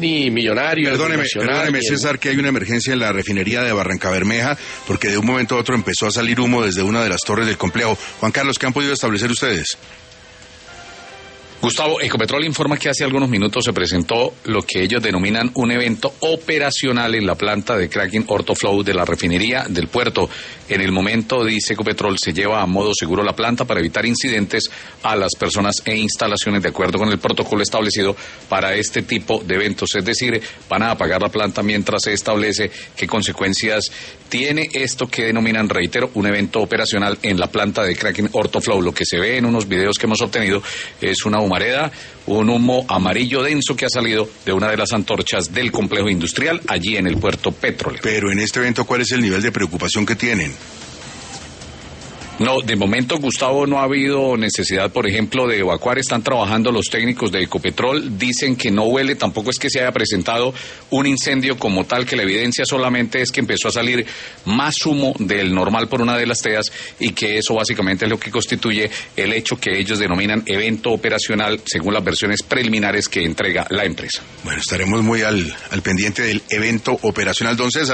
ni millonarios. Perdóneme, César, que hay una emergencia en la refinería de Barrancabermeja, porque de un momento a otro empezó a salir humo desde una de las torres del complejo. Juan Carlos, ¿qué han podido establecer ustedes? Gustavo, Ecopetrol informa que hace algunos minutos se presentó lo que ellos denominan un evento operacional en la planta de cracking Ortoflow de la refinería del puerto. En el momento, dice Ecopetrol, se lleva a modo seguro la planta para evitar incidentes a las personas e instalaciones de acuerdo con el protocolo establecido para este tipo de eventos. Es decir, van a apagar la planta mientras se establece qué consecuencias tiene esto que denominan, reitero, un evento operacional en la planta de cracking Ortoflow. Lo que se ve en unos videos que hemos obtenido es una humareda, un humo amarillo denso que ha salido de una de las antorchas del complejo industrial allí en el puerto petrolero. Pero en este evento, ¿cuál es el nivel de preocupación que tienen? No, de momento, Gustavo, no ha habido necesidad, por ejemplo, de evacuar. Están trabajando los técnicos de Ecopetrol. Dicen que no huele, tampoco es que se haya presentado un incendio como tal, que la evidencia solamente es que empezó a salir más humo del normal por una de las teas y que eso básicamente es lo que constituye el hecho que ellos denominan evento operacional, según las versiones preliminares que entrega la empresa. Bueno, estaremos muy al pendiente del evento operacional, don César.